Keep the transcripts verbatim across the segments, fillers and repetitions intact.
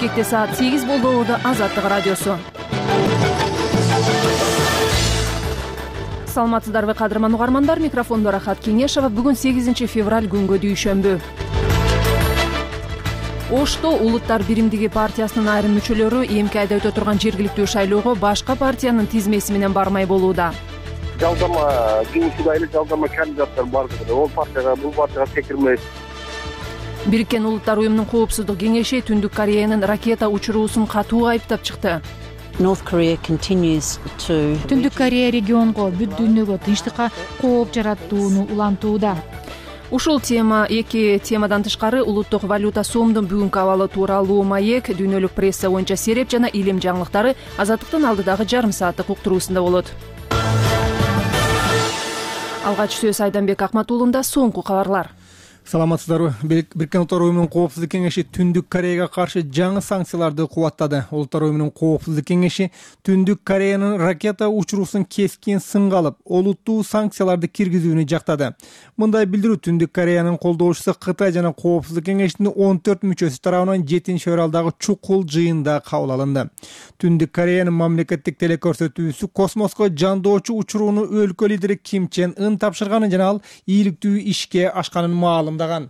Бишкекте саат сегиз болду. Орду Азаттык радиосу. Саламатсыздарбы кадырман угармандар, микрофондо Рахат Кеңешова. Бүгүн сегизинчи февраль күнгө дүйшөмбү. Ошто Улуттар биримдиги партиясынын айрым мүчөлөрү эмки айда өтө турган жергиликтүү шайлоого башка партиянын тизмеси менен бармай болууда. Жалдама кеңешчилер эле жалдама кандидаттар бар. Ол партияга, бул партияга секирмейт. Бириккен Улуттар уюмунун коопсуздук кеңеши Түндүк Кореянын ракета учуруусун катуу айыптап чыкты. Түндүк Корея регионго, бүт дүйнөгө тынчтыкка кооп жараттууну улантууда. Ушул тема эки темадан тышкары улуттук валюта сомдун бүгүнкү абалы тууралуу маек, дүйнөлүк пресса боюнча сереп жана илим жаңылыктары Азаттыктын алдыдагы жарым сааттык уктуруусунда болот. Алгач сөз Айданбек Акматуулунда, соңку кабарлар. Саламатсыздарбы. Бириккен Улуттар уюмунун коопсуздук кеңеши Түндүк Кореяга каршы жаңы санкцияларды кубаттады. Улуттар уюмунун коопсуздук кеңеши Түндүк Кореянын ракета учуруусун кескин сынга алып, олуттуу санкцияларды киргизүүнү жактады. Мындай билдирүү Түндүк Кореянын колдоочусу Кытай жана коопсуздук кеңешинин он төрт мүчөсү тарабынан жетинчи февралдагы чукул жыйында кабыл алынды. Түндүк Кореянын мамлекеттик телекөрсөтүүсү космоско жандоочу учурууну өлкө лидери Ким Чен Ын тапшырганын жана ал ийгиликтүү ишке ашканын маалым 다간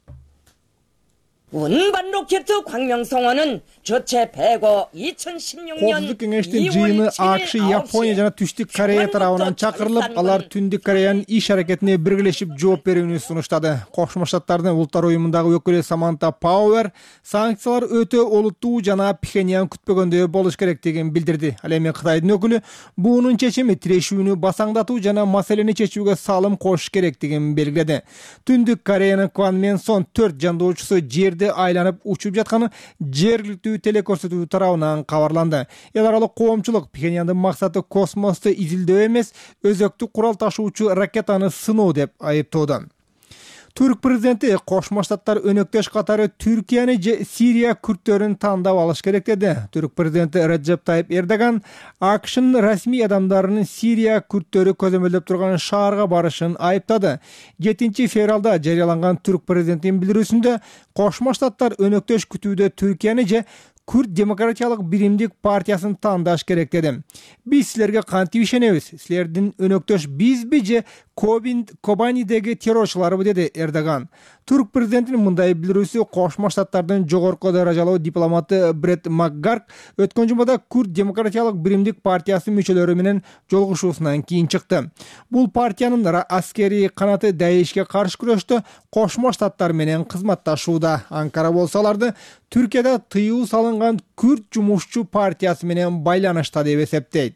운반 로켓 광명성어는 저체 백오 이천십육 년 Коопсуздук кеңештин жыйыны АКШ, Япония жана Түштүк Корея тарабынан чакырылып, алар Түндүк Кореянын иш аракетине биргелешип жооп берүүнү сунуштады. Кошмо Штаттардын Улуттар уюмундагы өкүлү Саманта Пауэр санкциялар өтө олуттуу жана Пхеньян күтпөгөндөй болуш керектигин билдирди. Ал эми Кытайдын өкүлү буунун чечими тирешүүнү басаңдатуу жана маселени чечүүгө салым кошуш керектигин белгиледи. Түндүк Кореянын Кванмен-сон төрт жандоочусу жерди айланып учуп жатканы жергиликтүү телекөрсөтүү тарабынан кабарланды. Эл аралык коомчулук Пхеньяндын максаты космосту изилдөө эмес, өзөктү курал ташуучу ракетаны сыноо деп айыптоодо. Түрк президенти Кошмо Штаттар өнөктөш катары Түркияны же Сирия күрттөрүн тандап алыш керек деди. Түрк президенти Реджеп Тайип Эрдоган АКШнын расмий адамдарынын Сирия күрттөрү көзөмөлдөп турган шаарга барышын айыптады. жетинчи февралда жарыяланган Түрк президентинин билдирүүсүндө Кошмо Штаттар өнөктөш күтүүдө Түркияны же Күрд демократиялык биримдик партиясын тандаш керек деди. Биз силерге кантип ишенебиз? Силердин өнөктөш бизби же Кобанидеги террорчуларбы, деди Эрдоган. Түрк президентинин мындай билдирүүсү Кошмо Штаттардын жогорку даражалуу дипломаты Брет Макгарк өткөн жумада Күрд демократиялык биримдик партиясы мүчөлөрү менен жолугушуусунан кийин чыкты. Бул партиянын аскерий канаты Даишке каршы күрөштө Кошмо Штаттар менен кызматташууда. Анкара болсо аларды Түркияда тыюу салынган Күрд жумушчу партиясы менен байланышта деп эсептейт.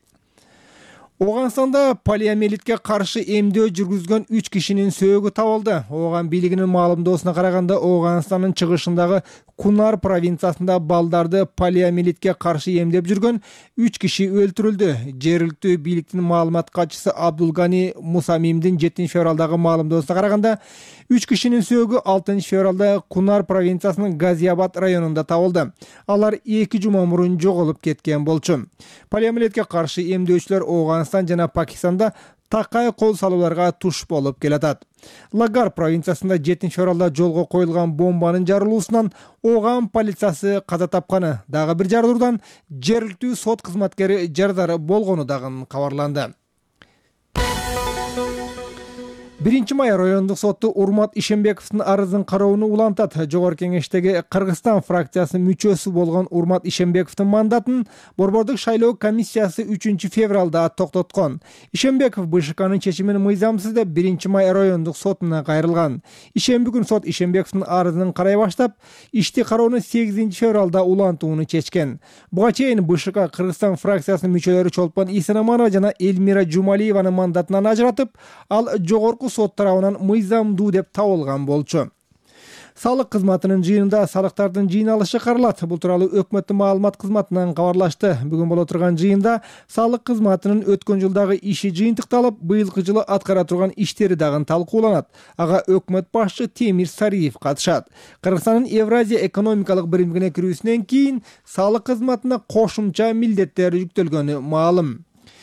Оганстанда полиомиелитке каршы эмдөө жүргүзгөн үч кишинин сөөгү табылды. Ооган бийлигинин маалымдоосуна караганда, Оганстандын чыгышындагы Кунар провинциясында балдарды полиомиелитке каршы эмдеп жүргөн үч киши өлтүрүлдү. Жергиликтүү бийликтин маалымат катчысы Абдулгани Мусамимдин жетинчи февралдагы маалымдоосуна караганда, үч кишинин сөөгү алтынчы февралда Кунар провинциясынын Газиабад районунда табылды. Алар эки жума мурун жоголуп кеткен болчу. Полиомиелитке каршы эмдөөчүлөр Оганстан жана Пакистанда такай кол салууларга туш болуп келатат. Лагар провинциясында жетинчи февралда жолго коюлган бомбанын жарылуусунан Оган полициясы каза тапканы, дагы бир жарылуудан жергиликтүү сот кызматкери жарадар болгону дагы кабарланды. биринчи май райондук соту Урмат Ишембековдун арызын кароону улантат. Жогорку кеңештеги Кыргызстан фракциясынын мүчөсү болгон Урмат Ишембековдун мандатын Борбордук шайлоо комиссиясы үчүнчү февралда токтоткон. Ишембеков БШКнын чечимин мыйзамсыз деп биринчи май райондук сотуна кайрылган. Ишемби күнү сот Ишембековдун арызын карай баштап, ишти кароону сегизинчи февралда улантууну чечкен. Буга чейин БШК Кыргызстан фракциясынын мүчөлөрү Чолпон Исенаманова жана Эльмира Жумалиеванын мандатынан ажыратып, ал жогорку сот тарабынан мыйзамдуу деп табылган болчу. Салык кызматынын жыйынында салыктардын жыйналышы каралат. Бул тууралуу өкмөттүн маалымат кызматынан кабарлашты. Бүгүн боло турган жыйында салык кызматынын өткөн жылдагы иши жыйынтыкталып, быйылкы жылы аткара турган иштери дагы талкууланат. Ага өкмөт башчы Темир Сариев катышат. Кыргызстандын Евразия экономикалык биримине кирүүсүнөн кийин салык кызматына кошумча милдеттер жүктөлгөнү маалым.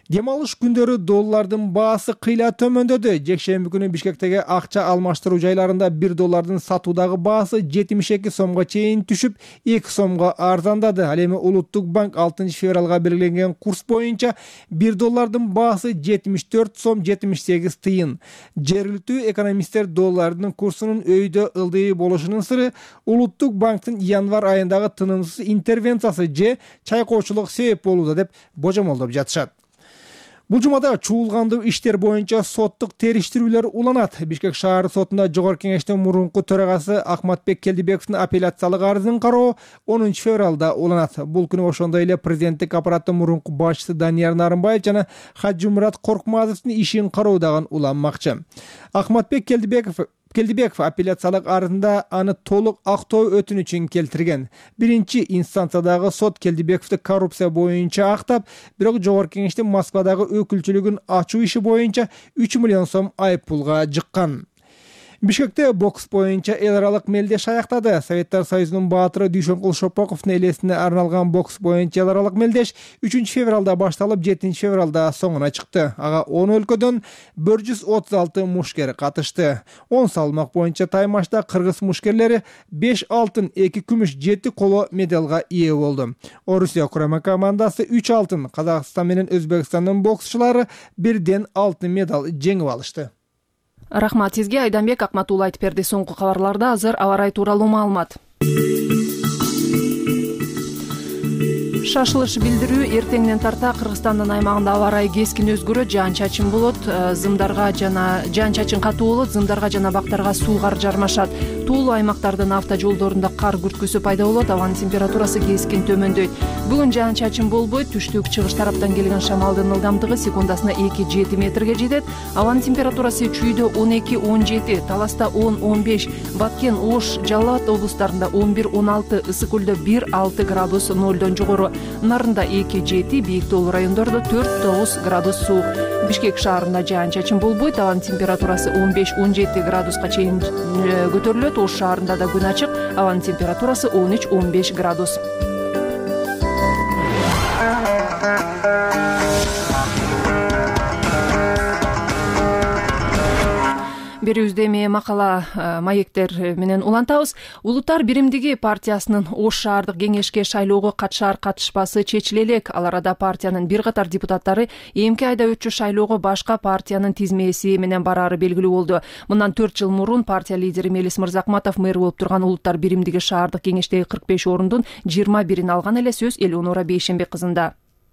Дем алыш күндөрү доллардын баасы кыйла төмөндөдү. Жекшемби күнү Бишкектеги акча алмаштыруу жайларында бир доллардын сатуудагы баасы жетимиш эки сомго чейин түшүп, эки сомго арзандады. Ал эми Улуттук банк алтынчы февралга белгиленген курс боюнча бир доллардын баасы жетимиш төрт сом жетимиш сегиз тыйын. Жергиликтүү экономисттер доллардын курсунун өйдө ылдый болушунун сыры Улуттук банктын январь айындагы тынымсыз интервенциясы же чайкоочулук себеп болууда деп божомолдоп жатышат. Бул жумада чуулгандуу иштер боюнча соттук териштирүүлөр уланат. Бишкек шаар сотунда Жогорку Кеңештин мурунку төрагасы Акматбек Келдибековдун апелляциялык арызын кароо онунчу февралда уланат. Бул күнү ошондой эле президенттик аппараттын мурунку башчысы Данияр Нарымбаев жана Хаджимурат Коркмазовдун ишин кароо дагы уланмакчы. Акматбек Келдибеков Келдибеков апелляциялык арызында аны толук актоо өтүнүчүн келтирген. Биринчи инстанциядагы сот Келдибековду коррупция боюнча актап, бирок Жогорку Кеңештин Москвадагы өкүлчүлүгүн ачуу иши боюнча үч миллион сом айыппулга жыккан. Бишкекте бокс боюнча эл аралык мелдеш аяктады. Советтер Союзунун баатыры Дүйшөнкул Шопоковдун элесине арналган бокс боюнча эл аралык мелдеш үчүнчү февралда башталып, жетинчи февралда соңуна чыкты. Ага он өлкөдөн бир жүз отуз алты мушкер катышты. он салмак боюнча таймашта кыргыз мушкерлери беш алтын, эки күмүш, жети коло медалга ээ болду. Орусия курама командасы үч алтын, Казакстан менен Өзбекстандын боксчулары бирден алтын медаль жеңип алышты. Рахмат сизге, Айданбек Акматулла айтып берди. Соңку кабарларда азыр аба ырайы тууралуу маалымат. Шашылыш билдирүү эртеңден тарта Кыргызстандын аймагында аба ырайы кескин өзгөрөт, жаан-чачын болот, зымдарга жана жаан-чачын катуу болот, зымдарга жана бактарга суу кар жармашат. Туулуу аймактардын автожолдорунда кар күрткүсү пайда болот, абанын температурасы кескин төмөндөйт. Бүгүн жаан-чачын болбойт, түштүк чыгыш тараптан келген шамалдын ылдамдыгы секундасына эки жети метрге жетет. Абанын температурасы Чүйдө он эки он жети, Таласта он он беш, Баткен, Ош, Жалал Абад облустарында он бир он алты, Ысык Көлдө бир алты градус нолдон жогору, Нарында эки жети, Бийик Тоолуу райондордо төрт тогуз градус суук. Бишкек шаарында жаан-чачын болбойт, абанын температурасы он беш он жети градуска чейин көтөрүлөт. Ош шаарында да күн ачык, абанын температурасы он үч он беш градус. Берүүбүздө эми макала маектер менен улантабыз. Улуттар биримдиги партиясынын Ош шаардык кеңешке шайлоого катышар катышпасы чечиле элек. Ал арада партиянын бир катар депутаттары эмки айда өтчү шайлоого башка партиянын тизмеси менен бараары белгилүү болду. Мындан төрт жыл мурун партия лидери Мелис Мырзакматов мэр болуп турган Улуттар биримдиги шаардык кеңештеги кырк беш орундун жыйырма бирин алган эле. Сөз Элеонора Бейшенбек кызында.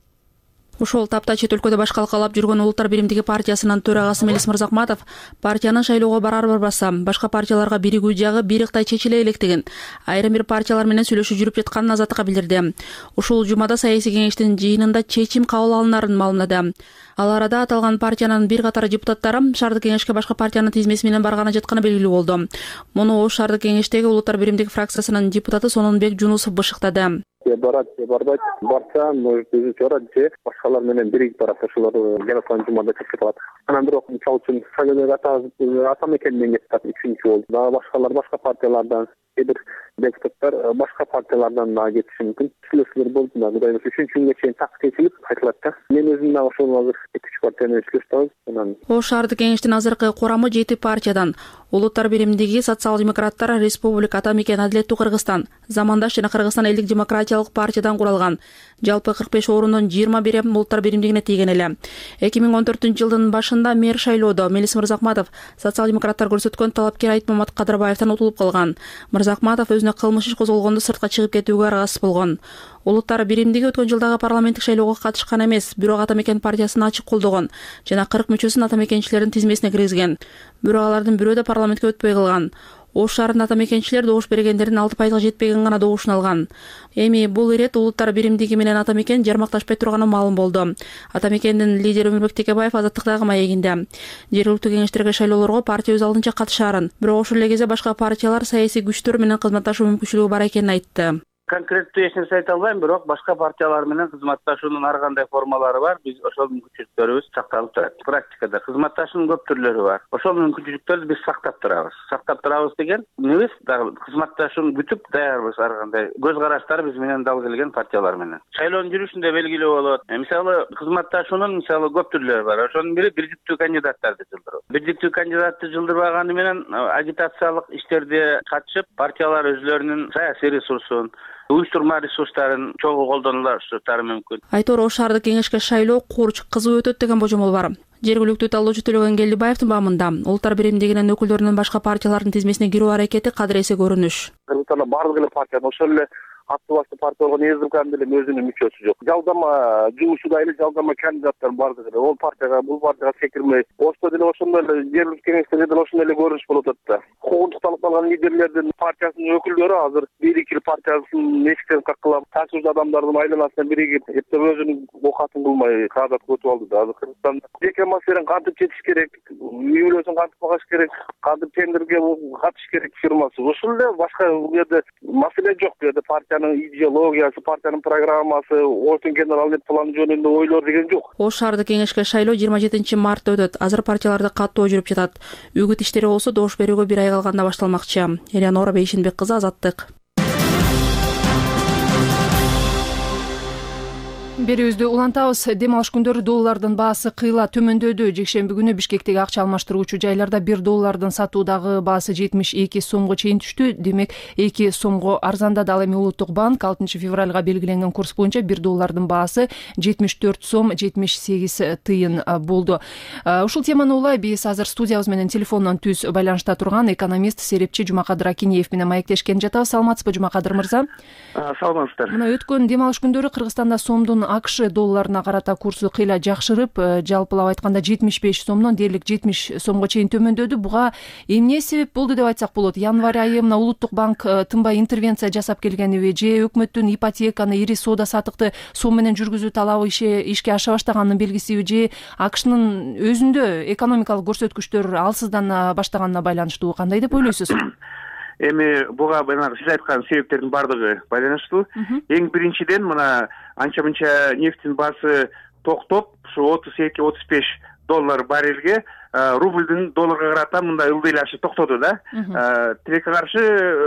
Ошол тапта чет өлкөдө башкалкалап жүргөн Улуттар биримдиги партиясынын төрагасы Мелис Мырзакматов партиянын шайлоого барар барбаса башка партияларга биригүү жагы бириктай чечиле электигин, айрым бир партиялар менен сүйлөшүү жүрүп жатканын Азаттыкка билдирди. Ушул жумада саясий кеңештин жыйынында чечим кабыл алынарын маалымдады. Ал арада аталган партиянын бир катар депутаттары шаардык кеңешке башка партиянын тизмеси менен барганы жатканы белгилүү болду. Муну Ош шаардык кеңештеги Улуттар биримдиги фракциясынын депутаты Сононбек Жунусов бышыктады. Барат, барбайт, барса, может, барат, же башкалар менен биригип барат, ошолор жараткан жумада чечип алат. Анан бирок мисалы үчүн Сагелер Атамекен менен депутат үчүнчү болду. Дагы башкалар башка партиялардан, бир депутаттар башка партиялардан да кетиши мүмкүн. Сүйлөшүүлөр болду да, Кудайга үчүнчү күнгө чейин так чечилип кайтылат да. Мен өзүм да ошол азыр эки партия менен сүйлөштүм. Анан Ош шаардык кеңештин азыркы курамы жети партиядан: Улуттар биримдиги, Социал-демократтар, Республика, Атамекен, Адилеттүү Кыргызстан, Замандаш жана Кыргызстан элдик демократиялык партиядан куралган. Жалпы кырк беш орундун жыйырма бири Улуттар биримдигине тийген эле. эки миң он төртүнчү жылдын башында мэр шайлоодо Мелис Мырзакматов социал-демократтар көрсөткөн талапкер Айтмамат Кадырбаевден утулуп калган. Мырзакматов өзүнө кылмыш иш козголгондо сыртка чыгып кетүүгө аргасыз болгон. Улуттар биримдиги өткөн жылдагы парламенттик шайлоого катышкан эмес, бирок Атамекен партиясын ачык колдогон жана кырк мүчөсүн Атамекенчилердин тизмесине киргизген. Бирок алардын бирөө да парламентке өтпөй калган. Ош шаарында Атамекенчилер добуш бергендердин алты пайызга жетпеген гана добушун алган. Эми бул ирет Улуттар биримдиги менен Атамекен жармакташпай турганы маалым болду. Атамекендин лидери Өмүрбек Текебаев Азаттыктагы маегинде жергиликтүү кеңештерге шайлоолорго партия өз алдынча катышаарын, бирок ошол эле кезде башка партиялар саясий күчтөр менен кызматташуу мүмкүнчүлүгү бар экенин айтты. Конкреттүү эч нерсе айта албайм, бирок башка партиялар менен кызматташуунун ар кандай формалары бар. Биз ошол мүмкүнчүлүктөрүбүз сакталып турат. Практикада кызматташуунун көп түрлөрү бар. Ошол мүмкүнчүлүктөрдү биз сактап турабыз. Сактап турабыз деген эмес, дагы кызматташууну күтүп даярбыз ар кандай. Көз караштары биз менен дал келген партиялар менен. Шайлоонун жүрүшүндө белгилүү болот. Мисалы, кызматташуунун мисалы көп түрлөрү бар. Ошонун бири бир жүктүү кандидаттарды жылдыруу. Бир жүктүү кандидатты жылдырбаганы менен агитациялык иштерде катышып, партиялар өзлөрүнүн саясий ресурсун, уюштурма ресурстарын чогуу колдонулаштырары мүмкүн. Айтор Ош шаардык кеңешке шайлоо курч кызуу өтөт деген божомол бар. Жергиликтүү талоочу Төлөгөн Келдибаевдин баамында улуттар биримдигинин өкүлдөрүнүн башка партиялардын тизмесине кирүү аракети кадыр эсе көрүнүш. Кыргызстанда бардык эле партия ошол эле аттуу башты партия болгон ЭСДКнын деле өзүнүн мүчөсү жок. Жалдама жумушчудай эле жалдама кандидаттар бардык эле. Ол партияга, бул партияга секирмей. Ошто деле ошондой эле жергиликтүү кеңештерде деле ошондой эле көрүнүш болуп атат да. Куугунтук талкаланган лидерлердин партиясынын өкүлдөрү азыр бир-эки партиясынын эшиктен каккылап, ташуучу адамдардын айланасына биригип, эптеп өзүнүн окатын кылмай каадат өтүп алды да. Азыр Кыргызстанда эки маселени кантип чечиш керек, үй бүлөсүн кантип багыш керек, кантип тендерге катыш керек фирмасы. Ошол эле, башка бул жерде маселе жок. Бу жерде партиянын идеологиясы, партиянын программасы, Отун генералдык планы жөнүндө ойлор деген жок. Ош шаардык кеңешке шайлоо жыйырма жетинчи мартта өтөт. Азыр партияларда каттоо жүрүп жатат. Үгүт иштери болсо добуш берүүгө бир ай калганда башталмакчы. Элеонора Бейшенбек кызы, Азаттык. Берүүбүздү улантабыз. Дем алыш күндөрү доллардын баасы кыйла төмөндөдү. Жекшемби күнү Бишкектеги акча алмаштыруучу жайларда бир доллардын сатуудагы баасы жетимиш эки сомго чейин түштү. Демек эки сомго арзандады. Ал эми Улуттук банк алтынчы февралга белгиленген курс боюнча бир доллардын баасы жетимиш төрт сом жетимиш сегиз тыйын болду. Ушул теманы улай биз азыр студиябыз менен телефондон түз байланышта турган экономист, серепчи Жумакадыр Акинеев менен маектешкен жатабыз. Саламатсызбы, Жумакадыр мырза? Саламатсыздар. Мына өткөн дем алыш күндөрү Кыргызстанда сомдун АКШ долларына карата курсу кыйла жакшырып, жалпылап айтканда жетимиш беш сомдон дээрлик жетимиш сомго чейин төмөндөдү. Буга эмне себеп болду деп айтсак болот? Январь айы мына Улуттук банк тынбай интервенция жасап келгениби же өкмөттүн ипотеканы, ири соода сатыкты сом менен жүргүзүү талабы ишке аша баштаганынын белгисиби же АКШнын өзүндө экономикалык көрсөткүчтөр алсыздана баштаганына байланыштуу? Кандай деп ойлойсуз? Эми буга баягы сиз айткан себептердин бардыгы байланыштуу. Эң биринчиден мына анча-мынча нефтин баасы токтоп, ушу отуз эки отуз беш доллар баррелге рубльдин долларга карата мындай ылдыйлашы токтоду да. Тилекке каршы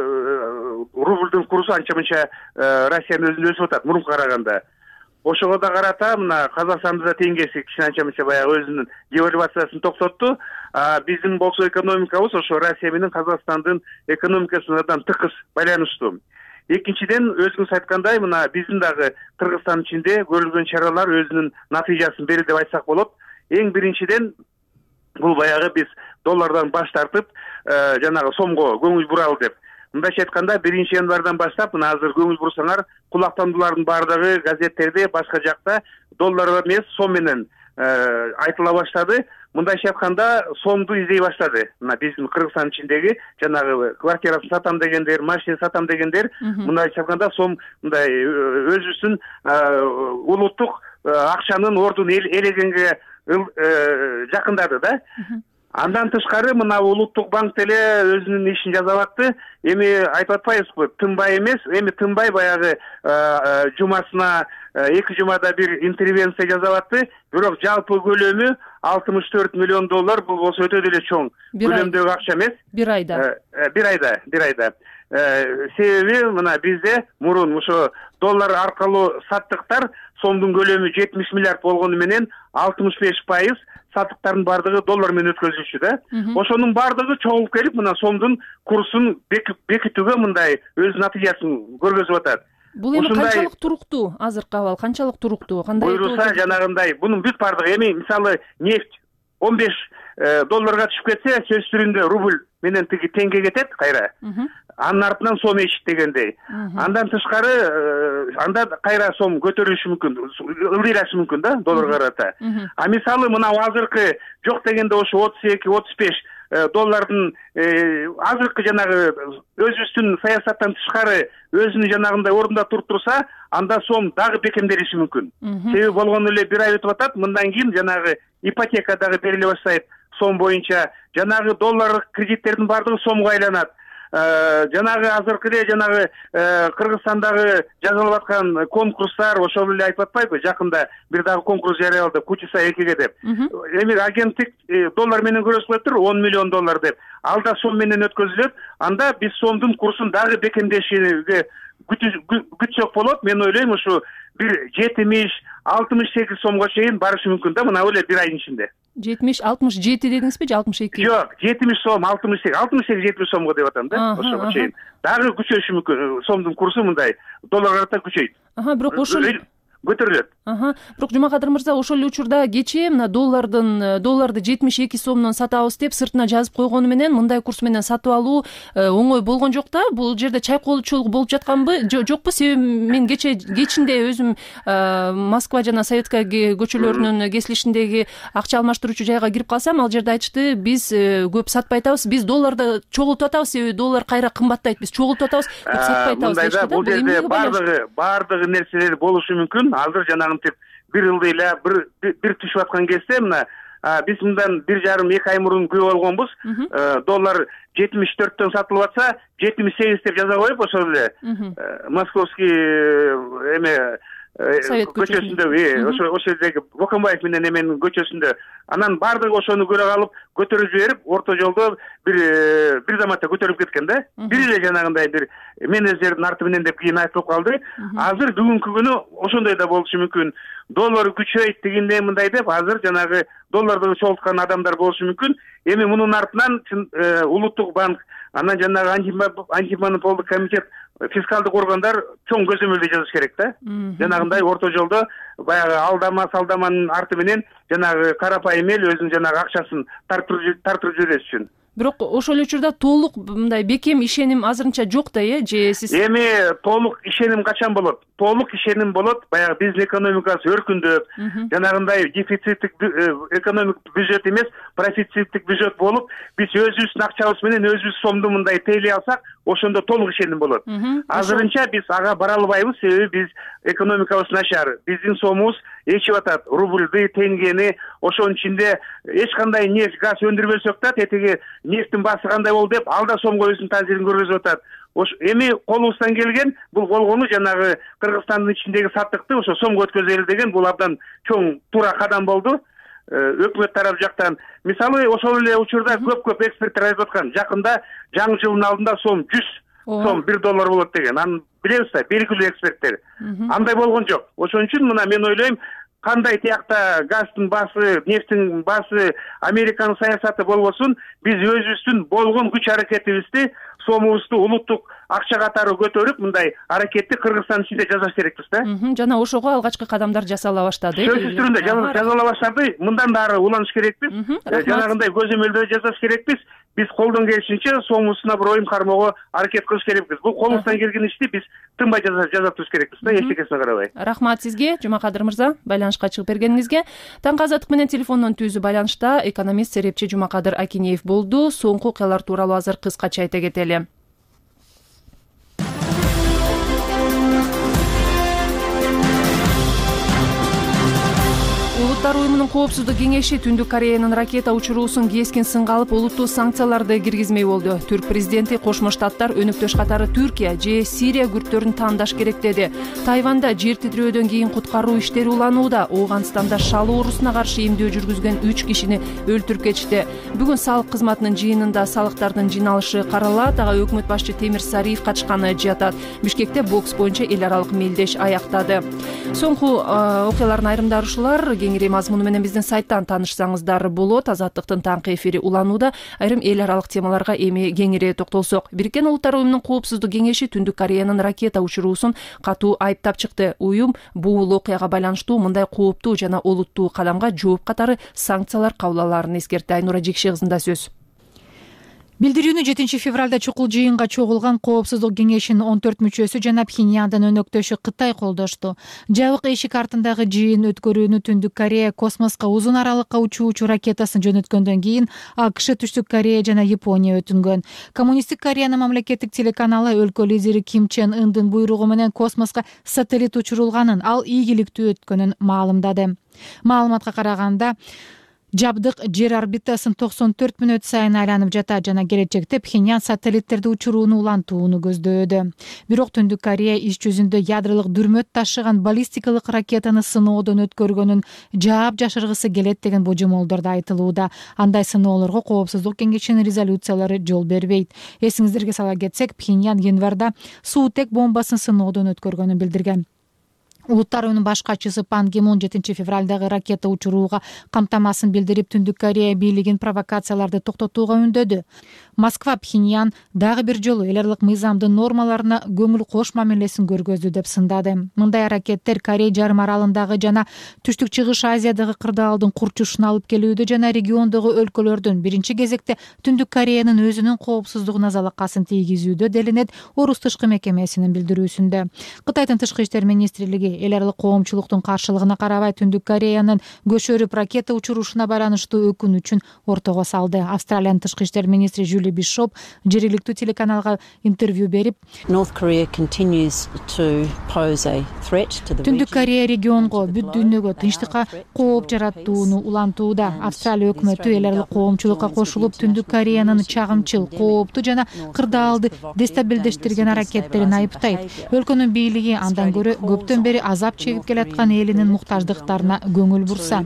рубльдин курсу анча-мынча Россиянын өзүндө өсүп атат мурунку караганда. Ошого да карата мына Казакстандын да теңгеси кичине анча-мынча баягы өзүнүн девальвациясын токтотту. Биздин болсо экономикабыз ошо Россия менен Казакстандын экономикасынан тыкыз байланыштуу. Экинчиден, өзүңүз айткандай, мына биздин дагы Кыргызстан ичинде көрүлгөн чаралар өзүнүн натыйжасын берди деп айтсак болот. Эң биринчиден бул баягы биз доллардан баш тартып, жанагы сомго көңүл буралы деп. Мындайча айтканда, биринчи январдан баштап, мына азыр көңүл бурсаңар, кулактандуулардын бардыгы газеттерде, башка жакта доллар эмес, сом менен айтыла баштады. Мындайча айтканда, сомду издей баштады. Мына биздин Кыргызстан ичиндеги жанагы квартирасын сатам дегендер, машина сатам дегендер, мындайча айтканда сом мындай өзүбүздүн улуттук акчанын ордун элегенге жакындады да. Андан тышкары мына Улуттук банк деле өзүнүн ишин жасап атты. Эми айтып атпайбызбы, тынбай эмес, эми тынбай баягы жумасына эки жумада бир интервенция жасап атты. Бирок жалпы көлөмү алтымыш төрт миллион доллар, бул болсо өтө деле чоң көлөмдөгү акча эмес. Бир айда. Бир айда, бир айда. Себеби мына бизде мурун ошо доллар аркылуу саттыктар сомдун көлөмү жетимиш миллиард болгону менен алтымыш беш пайыз сатыктардын бардыгы доллар менен өткөзүлчү да. Ошонун бардыгы чогулуп келип, мына сомдун курсун бекитүүгө мындай өз натыйжасын көргөзүп атат. Бул эми канчалык туруктуу? Азыркы абал канчалык туруктуу? Кандай буйруса жанагындай, бунун бүт бардыгы эми мисалы нефть он беш долларга түшүп кетсе, сөз түрүндө рубль менен тиги теңге кетет кайра. Анын артынан сом эчит дегендей. Андан тышкары анда кайра сом көтөрүлүшү мүмкүн, ылдыйлашы мүмкүн да долларга карата. А мисалы мына азыркы жок дегенде ошо отуз эки отуз беш доллардын азыркы жанагы өзүбүздүн саясаттан тышкары өзүнүн жанагындай ордунда туруп турса, анда сом дагы бекемделиши мүмкүн. Себеби болгону эле бир ай өтүп атат, мындан кийин жанагы ипотека дагы бериле баштайт сом боюнча, жанагы доллар кредиттердин бардыгы сомго айланат. жанагы азыркы эле жанагы Кыргызстандагы жазылып аткан конкурстар ошол эле айтып атпайбы? Жакында бир дагы конкурс жарыялды Кучуса экиге деп. Эми агенттик доллар менен көрсөтүп тур он миллион доллар деп. Ал да сом менен өткөзүлөт. Анда биз сомдун курсун дагы бекемдешиге күтсөк болот. Мен ойлойм ушу бир жетимиш алтымыш сегиз сомго чейин барышы мүмкүн да, мына эле бир айдын ичинде. жетимиш алтымыш жети дедиңизби же алтымыш эки? Жок, жетимиш сом, алтымыш сегиз, алтымыш сегиз жетимиш сомго деп атам да. Ошого чейин дагы күчөшү мүмкүн. Сомдун курсу мындай долларга карата күчөйт. Ага, бирок ошол көтөрүлөт. Ага, бирок Жумакадыр мырза, ошол эле учурда кечээ мына доллардын долларды жетимиш эки сомдон сатабыз деп сыртына жазып койгону менен мындай курс менен сатып алуу оңой болгон жок да. Бул жерде чайкоолчулук болуп жатканбы, жокпу? Себеби мен кечээ кечинде өзүм Москва жана Советская көчөлөрүнүн кесилишиндеги акча алмаштыруучу жайга кирип калсам, ал жерде айтышты, биз көп сатпай атабыз, биз долларды чогултуп атабыз, себеби доллар кайра кымбаттайт, биз чогултуп атабыз, көп сатпай атабыз дейт да. Бул жерде бардыгы бардыгы нерселер болушу мүмкүн. Азыр жанагынтип бир ылдый эле бир бир түшүп аткан кезде мына биз мындан бир жарым эки ай мурун күбө болгонбуз. Доллар жетимиш төрттөн сатылып атса, жетимиш сегиз деп жаза коюп ошол эле Московский эме көчөсүндө, ошо ошол жердеги Бокомбаев менен эменин көчөсүндө, анан бардыгы ошону көрө калып, көтөрүп жиберип, орто жолдо бир бир заматта көтөрүп кеткен да. Бир эле жанагындай бир менеджердин арты менен деп кийин айтылып калды. Азыр бүгүнкү күнү ошондой да болушу мүмкүн. Доллар күчөйт дегенде мындай деп, азыр жанагы долларды чогулткан адамдар болушу мүмкүн. Эми мунун артынан Улуттук банк, анан жанагы антимонополдук комитет, фискалдык органдар чоң көзөмөлдө жазыш керек да. Жанагындай орто жолдо баягы алдама салдаманын арты менен жанагы карапайым эл өзүнүн жанагы акчасын тартып жүрөс үчүн. Бирок ошол эле учурда толук мындай бекем ишеним азырынча жок да, э? Же сиз эми толук ишеним качан болот? Толук ишеним болот баягы биздин экономикасы өркүндөп, жанагындай дефициттик экономик бюджет эмес, профициттик бюджет болуп, биз өзүбүздүн акчабыз менен өзүбүз сомду мындай тейлей алсак, ошондо толук ишеним болот. Азырынча биз ага бара албайбыз, себеби биз экономикабыз начар. Биздин сомубуз эчип атат, рубльды, тенгени, ошонун ичинде эч кандай нефть, газ өндүрбөсөк да, тетиги нефтин баасы кандай болду деп, ал да сомго өзүнүн таасирин көргөзүп атат. Эми колубуздан келген бул болгону жанагы Кыргызстандын ичиндеги саттыкты ошо сомго өткөзөлү деген бул абдан чоң туура кадам болду. Өкмөт тарап жактан. Мисалы, ошол эле учурда көп-көп эксперттер айтып аткан, жакында жаңы жылдын алдында сом жүз сом бир доллар болот деген. Аны билебиз да, белгилүү эксперттер. Андай болгон жок. Ошон үчүн мына мен ойлойм, кандай тиякта газдын баасы, нефтин баасы, Американын саясаты болбосун, биз өзүбүздүн болгон күч аракетибизди, сомубузду улуттук акча катары көтөрүп, мындай аракетти Кыргызстан ичинде жасаш керекпиз да. Жана ошого алгачкы кадамдар жасала баштады. Сөзсүз түрүндө жасала баштады. Мындан да ары уланыш керекпиз. Жанагындай көзөмөлдөө жасаш керекпиз. Биз колдон келишинче сомусуна бир оюн кармоого аракет кылыш керекпиз. Бул колубуздан келген ишти биз тынбай жасап туруш керекпиз да, эчтекесине карабай. Рахмат сизге, Жумакадыр мырза, байланышка чыгып бергениңизге. Таңкы азаттык менен телефондон түзүү байланышта экономист Серепчи Жумакадыр Акинеев болду. Соңку окуялар тууралуу азыр кыскача айта кетели. Улуттар уюмунун коопсуздук кеңеши Түндүк Кореянын ракета учуруусун кескин сынга алып, олуттуу санкцияларды киргизмей болду. Түрк президенти Кошмо Штаттар өнөктөш катары Түркия же Сирия күрттөрүн тандаш керек деди. Тайванда жер титирөөдөн кийин куткаруу иштери уланууда. Ооганстанда шалуу оорусуна каршы эмдөө жүргүзгөн үч кишини өлтүрүп кетишти. Бүгүн салык кызматынын жыйынында салыктардын жиналышы каралат. Ага өкмөт башчы Темир Сариев катышканы жатат. Бишкекте бокс боюнча эл аралык мелдеш аяктады. Соңку окуялардын айрымдары ушулар. Кеңири мазмуну менен биздин сайттан таанышсаңыздар болот. Азаттыктын таңкы эфири уланууда. Айрым эл аралык темаларга эми кеңири токтолсок. Бириккен Улуттар уюмунун коопсуздук кеңеши Түндүк Кореянын ракета учуруусун катуу айыптап чыкты. Уюм бул окуяга байланыштуу мындай кооптуу жана олуттуу кадамга жооп катары санкциялар кабыл алаарын эскертти. Айнура Жекши кызында сөз. Билдирүүнү жетинчи февралда чукул жыйынга чогулган Коопсуздук кеңешинин он төрт мүчөсү жана Пхеньяндын өнөктөшү Кытай колдошту. Жабык эшик артындагы жыйын өткөрүүнү Түндүк Корея космоско узун аралыкка учуучу ракетасын жөнөткөндөн кийин АКШ, Түштүк Корея жана Япония өтүнгөн. Коммунисттик Кореянын мамлекеттик телеканалы өлкө лидери Ким Чен Ындын буйругу менен космоско сателлит учурулганын, ал ийгиликтүү өткөнүн маалымдады. Маалыматка караганда, жабдык жер орбитасын токсон төрт мүнөт сайын айланып жатат жана келечекте Пхеньян сателлиттерди учурууну улантууну көздөөдө. Бирок Түндүк Корея иш жүзүндө ядролук дүрмөт ташыган баллистикалык ракетаны сыноодон өткөргөнүн жаап жашыргысы келет деген божомолдорду айтылууда. Андай сыноолорго Коопсуздук кеңешинин резолюциялары жол бербейт. Эсиңиздерге сала кетсек, Пхеньян январда суутек бомбасын сыноодон өткөргөнүн билдирген. Улуттар уюмунун баш катчысы Пан Ги Мун жетинчи февралдагы ракета учурууга камтамасын билдирип, Түндүк Корея бийлигин провокацияларды токтотууга үндөдү. Москва Пхеньян дагы бир жолу эл аралык мыйзамдын нормаларына көңүл кош мамилесин көргөздү деп сындады. Мындай аракеттер Корей жарым аралындагы жана Түштүк Чыгыш Азиядагы кырдаалдын курчушуна алып келүүдө жана региондогу өлкөлөрдүн биринчи кезекте Түндүк Кореянын өзүнүн коопсуздугуна залакасын тийгизүүдө делинет Орус тышкы мекемесинин билдирүүсүндө. Кытайдын тышкы иштер министрлиги эл аралык коомчулуктун каршылыгына карабай Түндүк Кореянын көшөрүп ракета учурушуна байланыштуу өкүнүчүн ортого салды. Австралиянын тышкы иштер министри Жюли Бишоп жергиликтүү телеканалга интервью берип, Түндүк Корея регионго, бүт дүйнөгө тынчтыкка кооп жаратууну улантууда. Австралия өкмөтү эл аралык коомчулукка кошулуп, Түндүк Кореянын чагымчыл, кооптуу жана кырдаалды дестабилдештирген аракеттерин айыптайт. Өлкөнүн бийлиги андан көрө көптөн бери азап чегип келаткан элинин муктаждыктарына көңүл бурса.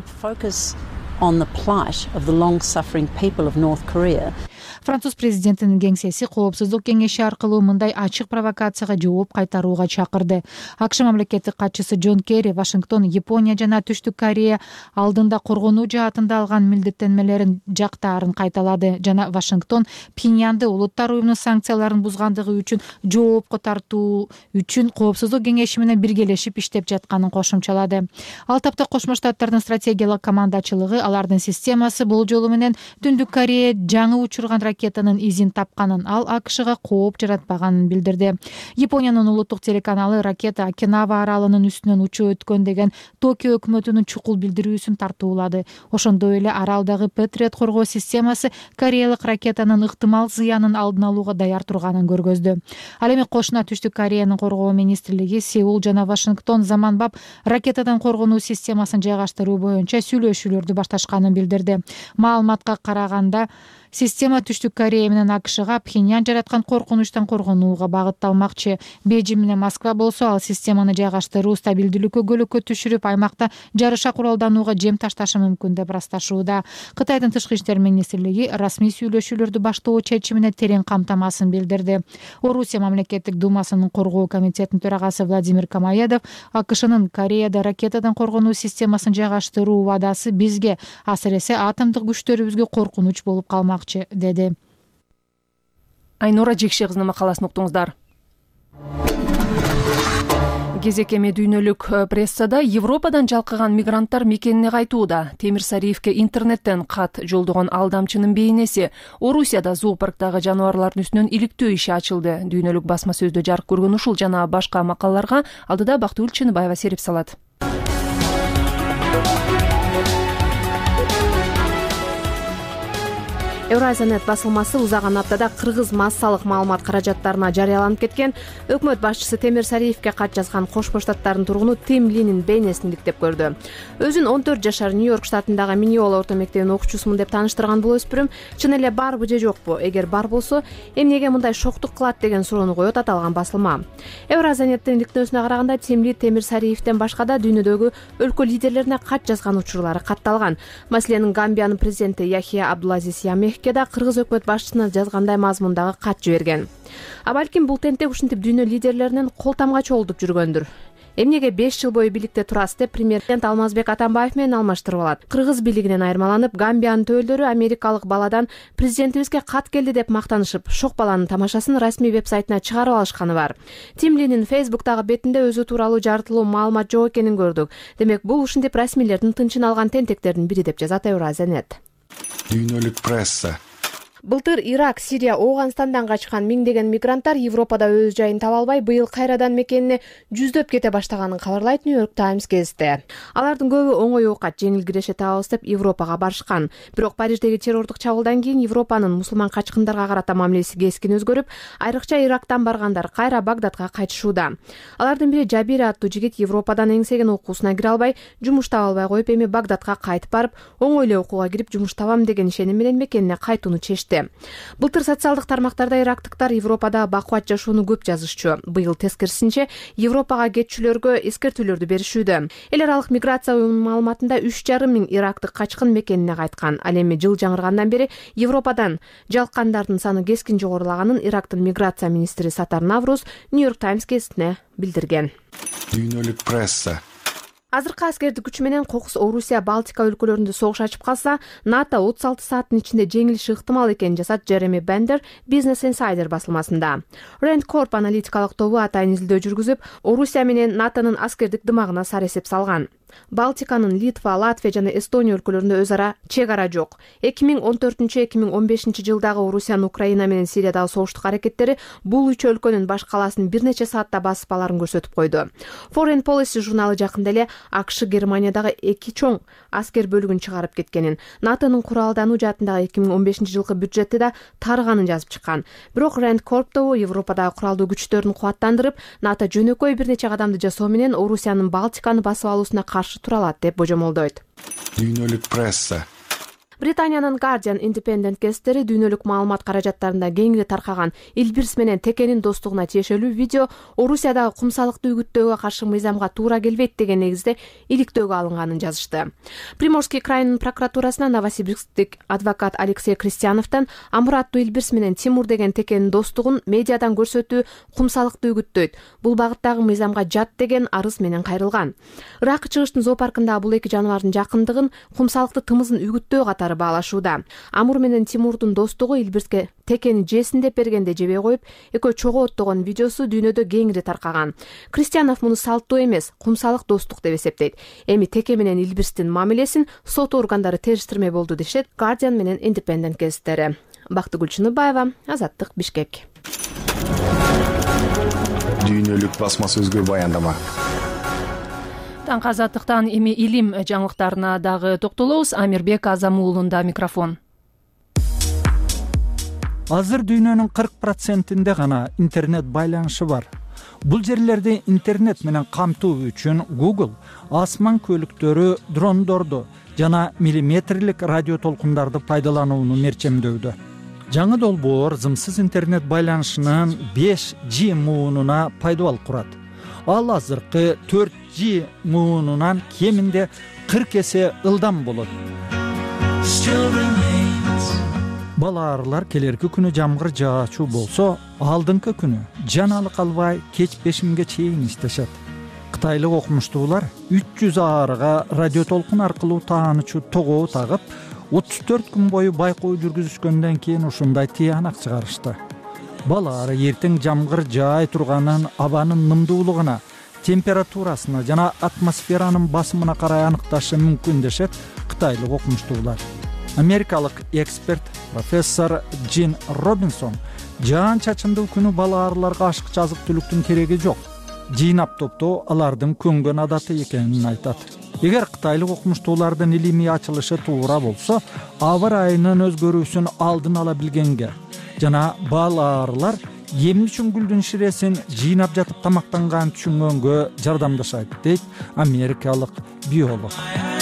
Француз президентинин кеңсеси Коопсуздук кеңеши аркылуу мындай ачык провокацияга жооп кайтарууга чакырды. АКШ мамлекеттик катчысы Джон Керри Вашингтон, Япония жана Түштүк Корея алдында коргонуу жаатында алган милдеттенмелерин жактаарын кайталады жана Вашингтон Пхеньянды улуттар уюмунун санкцияларын бузгандыгы үчүн жоопко тартуу үчүн Коопсуздук кеңеши менен биргелешип иштеп жатканын кошумчалады. Ал тапта Кошмо Штаттардын стратегиялык командачылыгы алардын системасы бул жолу менен Түндүк Корея жаңы учурган ракетанын изин тапканын, ал АКШга кооп жаратпаганын билдирди. Япониянын улуттук телеканалы ракета Окинава аралынын үстүнөн учуп өткөн деген Токио өкмөтүнүн чукул билдирүүсүн тартуулады. Ошондой эле аралдагы Патриот коргоо системасы кореялык ракетанын ыктымал зыянын алдын алууга даяр турганын көргөздү. Ал эми кошуна Түштүк Кореянын коргоо министрлиги Сеул жана Вашингтон заманбап ракетадан коргонуу системасын жайгаштыруу боюнча сүйлөшүүлөрдү башташканын билдирди. Маалыматка караганда, система Түштүк Корея менен АКШга Пхеньян жараткан коркунучтан коргонууга багытталмакчы. Бейжин менен Москва болсо ал системаны жайгаштыруу стабилдүүлүккө көлөккө түшүрүп, аймакта жарыша куралданууга жем ташташы мүмкүн деп ырасташууда. Кытайдын тышкы иштер министрлиги расмий сүйлөшүүлөрдү баштоо чечимине терең камтамасын билдирди. Орусия мамлекеттик думасынын коргоо комитетинин төрагасы Владимир Камаедов АКШнын Кореяда ракетадан коргонуу системасын жайгаштыруу убадасы бизге, асыресе атомдук күчтөрүбүзгө коркунуч болуп калмак деди. Айнура Жекше кызынын макаласын уктуңуздар. Кезек эми дүйнөлүк прессада Европадан жалкыган мигранттар мекенине кайтууда. Темир Сариевке интернеттен кат жолдогон алдамчынын бейнеси. Орусияда зоопарктагы жаныбарлардын үстүнөн иликтөө иши ачылды. Дүйнөлүк басма сөздө жарык көргөн ушул жана башка макалаларга алдыда Бактыгүл Чыныбаева серип салат. Евразиянет басылмасы узаган аптада кыргыз массалык маалымат каражаттарына жарыяланып кеткен өкмөт башчысы Темир Сариевке кат жазган Кошмо Штаттардын тургуну Тим Линин бейнесин иликтеп көрдү. Өзүн он төрт жашар Нью-Йорк штатындагы Миньола орто мектебинин окуучусумун деп тааныштырган бул өспүрүм чын эле барбы же жокпу? Эгер бар болсо, эмнеге мындай шоктук кылат деген суроону коет аталган басылма. Евразиянеттин иликтөөсүнө караганда Тим Ли Темир Сариевден башка да дүйнөдөгү өлкө лидерлерине кат жазган учурлары катталган. Маселенин Гамбиянын президенти Яхия Абдулазиз Ямехке да кыргыз өкмөт башчысына жазгандай мазмундагы кат жиберген. А балким бул тентек ушинтип дүйнө лидерлеринен кол тамга чогултуп жүргөндүр. Эмнеге беш жыл бою бийликте турасыз деп президент Алмазбек Атамбаев менен алмаштырып алат. Кыргыз бийлигинен айырмаланып, Гамбиянын төөлдөрү америкалык баладан президентибизге кат келди деп мактанышып, шок баланын тамашасын расмий веб-сайтына чыгарып алышканы бар. Тим Линин Фейсбуктагы бетинде өзү тууралуу жартылуу маалымат жок экенин көрдүк. Демек, бул ушинтип расмийлердин тынчын алган тентектердин бири деп жазат Евразиянет. Дүйнөлүк пресса. Былтыр Ирак, Сирия, Ооганстандан качкан миңдеген мигранттар Европада өз жайын таба албай, быйыл кайрадан мекенине жүздөп кете баштаганын кабарлайт New York Times гезити. Алардын көбү оңой оокат, жеңил киреше табабыз деп Европага барышкан. Бирок Париждеги террордук чабуулдан кийин Европанын мусулман качкындарга карата мамилеси кескин өзгөрүп, айрыкча Ирактан баргандар кайра Багдадга кайтышууда. Алардын бири Жабира аттуу жигит Европадан эңсеген окуусуна кире албай, жумуш таба албай коюп, эми Багдадга кайтып барып, оңой эле окууга кирип жумуш табам деген ишеним менен мекенине кайтууну чечти. Былтыр социалдык тармактарда ирактыктар Европада бакубат жашоону көп жазышчу. Быйыл тескерисинче Европага кетчүлөргө эскертүүлөрдү беришүүдө. Эл аралык миграция уюмунун маалыматында үч жарым миң ирактык качкын мекенине кайткан. Ал эми жыл жаңыргандан бери Европадан жалккандардын саны кескин жогорулаганын Ирактын миграция министри Сатар Навруз New York Times гезитине билдирген. Дүйнөлүк пресса. Азыркы аскердик күч менен Кокус Орусия Балтика өлкөлөрүндө согуш ачып калса, НАТО отуз алты сааттын ичинде жеңилиши ыктымал экенин жасат Джереми Бендер Business Insider басылмасында. Rand Corp аналитикалык тобу атайын изилдөө жүргүзүп, Орусия менен НАТОнун аскердик дымагына сар эсеп салган. Балтиканын Литва, Латвия жана Эстония өлкөлөрүндө өз ара чек ара жок. эки миң он төртүнчү эки миң он бешинчи жылдагы Орусиянын Украина менен Сириядагы согуштук аракеттери бул үч өлкөнүн баш калаасын бир нече саатта басып аларын көрсөтүп койду. Foreign Policy журналы жакында эле АКШ Германиядагы эки чоң аскер бөлүгүн чыгарып кеткенин, НАТОнун куралдануу жаатындагы эки миң он бешинчи жылкы бюджети да тарыганын жазып чыккан. Бирок Rand Corp тобу Европадагы куралдуу күчтөрүн кубаттандырып, НАТО жөнөкөй бир нече кадамды жасоо менен Орусиянын Балтиканы басып алуусуна каршы тура алат деп божомолдойт. Дүйнөлүк пресса. Британиянын Guardian Independent гезиттери дүйнөлүк маалымат каражаттарында кеңири таркаган Илбирс менен Текенин достугуна тиешелүү видео Орусиядагы кумсалыкты үгүттөөгө каршы мыйзамга туура келбейт деген негизде иликтөөгө алынганын жазышты. Приморский крайынын прокуратурасына новосибирсктик адвокат Алексей Крестьяновдон Амураттуу Илбирс менен Тимур деген Текенин достугун медиадан көрсөтүү кумсалыкты үгүттөйт. Бул багыттагы мыйзамга жат деген арыз менен кайрылган. Ыракы чыгыштын зоопаркындагы бул эки жаныбардын жакындыгын кумсалыкты тымызын үгүттөө катары баалашууда. Амур менен Тимурдун достугу Илбирске Текени жесин деп бергенде жебей коюп, экөө чогуу оттогон видеосу дүйнөдө кеңири таркаган. Крестьянов муну салттуу эмес, кумсалык достук деп эсептейт. Эми Теке менен Илбирстин мамилесин сот органдары териштирмей болду дешет Guardian менен Independent гезиттери. Бактыгүл Чыныбаева, Азаттык, Бишкек. Дүйнөлүк басма сөзгө баяндама. Таңкы Азаттыктан эми илим жаңылыктарына дагы токтолобуз. Амирбек Азам уулунда микрофон. Азыр дүйнөнүн кырк процентинде гана интернет байланышы бар. Бул жерлерде интернет менен камтуу үчүн Google асман көлүктөрү, дрондорду жана миллиметрлик радио толкундарды пайдаланууну мерчемдөүдө. Жаңы долбоор зымсыз интернет байланышынын беш джи муунуна пайдабал курат. Ал азыркы төрт джи муунунан кеминде кырк эсе ылдам болот. Балаарлар келерки күнү жамгыр жаачу болсо, алдыңкы күнү жаналык албай кеч бешимге чейин иштешет. Кытайлык окумуштуулар үч жүз аарга радио толкун аркылуу таанычу тогоо тагып, отуз төрт күн бою байкоо жүргүзүшкөндөн кийин ушундай тыянак чыгарышты. Балар эртең жамгыр жаай турганын абанын нымдуулугуна, температурасына жана атмосферанын басымына карай аныкташы мүмкүн дешет кытайлык окумуштуулар. Америкалык эксперт профессор Джин Робинсон жаан-чачындуу күнү балаарларга ашыкча азык-түлүктүн кереги жок. Жыйнап топтоо алардын көнгөн адаты экенин айтат. Эгер кытайлык окумуштуулардын илимий ачылышы туура болсо, аба ырайынын өзгөрүүсүн алдын ала билгенге жана балаарлар эмне үчүн гүлдүн ширесин жыйнап жатып тамактанган түшүнгөнгө жардамдашат, дейт америкалык биолог.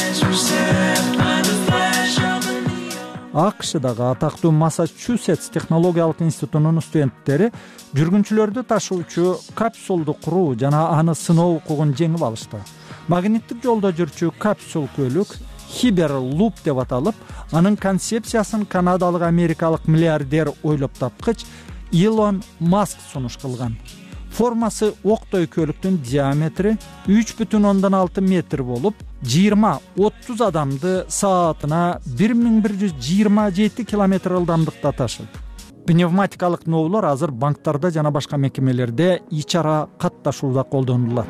АКШдагы атактуу Массачусетс технологиялык институтунун студенттери жүргүнчүлөрдү ташуучу капсулду куруу жана аны сыноо укугун жеңип алышты. Магниттик жолдо жүрчү капсул көлүк Hyperloop деп аталып, анын концепциясын канадалык америкалык миллиардер ойлоп тапкыч Илон Маск сунуш кылган. Формасы октой көлүктүн диаметри үч бүтүн ондон алты метр болуп, жыйырма отуз адамды саатына бир миң бир жүз жыйырма жети километр ылдамдыкта ташыйт. Пневматикалык ноолор азыр банктарда жана башка мекемелерде ичара катташууда колдонулат.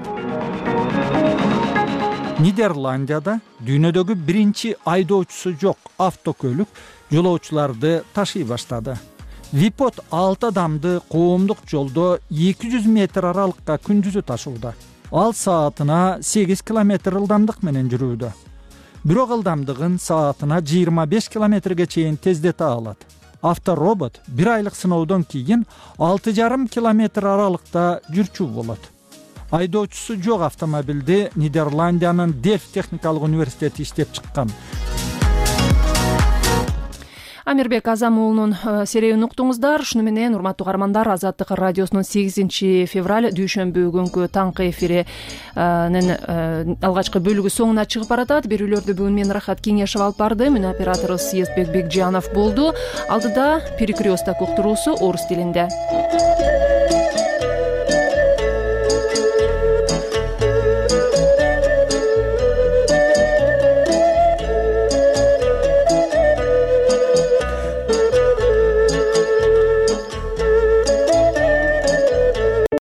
Нидерландияда дүйнөдөгү биринчи айдоочусу жок автокөлүк жолоочуларды ташый баштады. Випод алты адамды коомдук жолдо эки жүз метр аралыкка күндүзү ташууда. Ал саатына сегиз километр ылдамдык менен жүрүүдө. Бирок ылдамдыгын саатына жыйырма беш километрге чейин тездете алат. Авторобот бир айлык сыноодон кийин алты жарым километр аралыкта жүрчү болот. Айдоочусу жок автомобилди Нидерландиянын Дельфт техникалык университети иштеп чыккан. Амирбек Азам уулунун серебин уктуңуздар. Шуну менен урматтуу каармандар, Азаттык радиосунун сегизинчи февраль дүйшөмбү күнгү таңкы эфиринин алгачкы бөлүгү соңуна чыгып баратат. Берүүлөрдү бүгүн мен Рахат Кеңешов алып бардым. Мына операторубуз Съездбек Бекжанов болду. Алдыда перекресток уктуруусу орус тилинде.